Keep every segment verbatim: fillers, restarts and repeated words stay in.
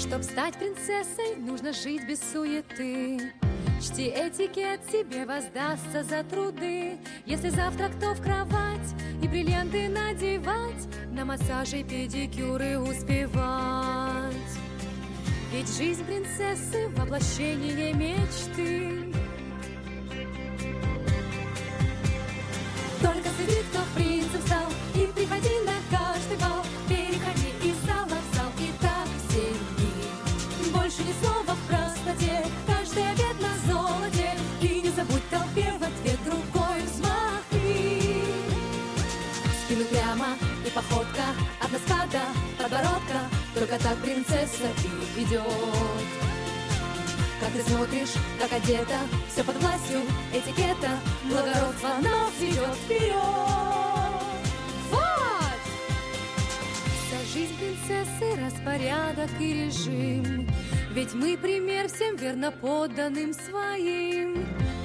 Чтоб стать принцессой, нужно жить без суеты. Чти этикет, тебе воздастся за труды. Если завтра кто в кровать и бриллианты надевать, на массажи и педикюры успевать. Ведь жизнь принцессы — воплощение мечты. Только следи, кто принцем стал, и приходи на каждый бал. Переходи из зала в зал, и так все дни. Больше ни слова в красноте, каждый обед на золоте. И не забудь толпе в ответ другой взмах. И спину прямо, и походка от носка до подбородка. Только так принцесса и идет. Как ты смотришь, как одета, все под властью этикета. Благородство нас ведет вперед. Вот! Вся жизнь принцессы — распорядок и режим. Ведь мы пример всем верно подданным своим.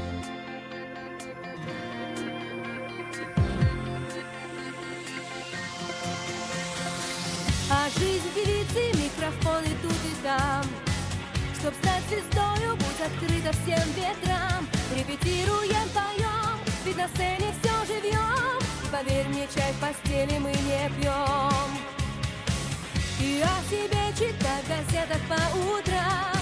А жизнь певицы, микрофоны тут и там. Чтоб стать звездою, будь открыта всем ветрам. Репетируем, поем, ведь на сцене все живьем. И поверь мне, чай в постели мы не пьем. И о себе читать в газетах по утрам.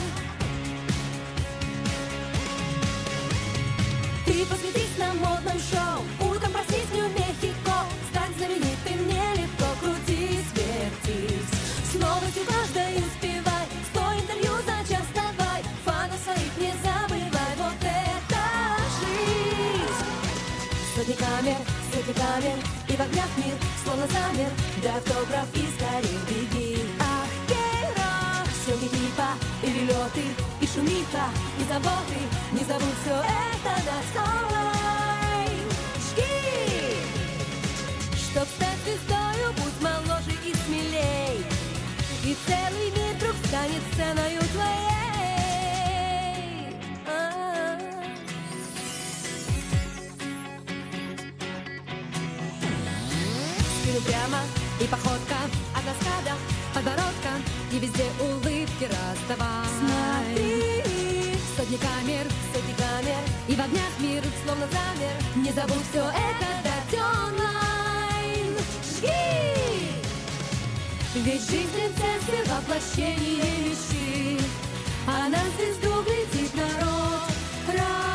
Ты посвятись на модном шоу. Утром проснись в Нью-Мехико. Стать знаменитым нелегко. Крутись, вертись, с новостью каждой успевай. Сто интервью за час давай. Фанов своих не забывай. Вот это жизнь. Сотни камер, сотни камер, и в огнях мир словно замер. Да автограф и скорее беги. Ах, гейро, съемки клипа, перелеты, и шумиха, и заботы. Не забудь все это достой. Жги! Чтоб стать звездою, будь моложе и смелей. И целый мир вдруг станет сценою твоей. А-а-а. Спину прямо, и походка от носка до подбородка. И везде улыбки раздавай. Смотри, сотни камер, сотни камер, и в огнях мир словно замер. Не забудь все это дать онлайн. Жги! Ведь жизнь принцессы — воплощение мечты. А на звезду глядит народ.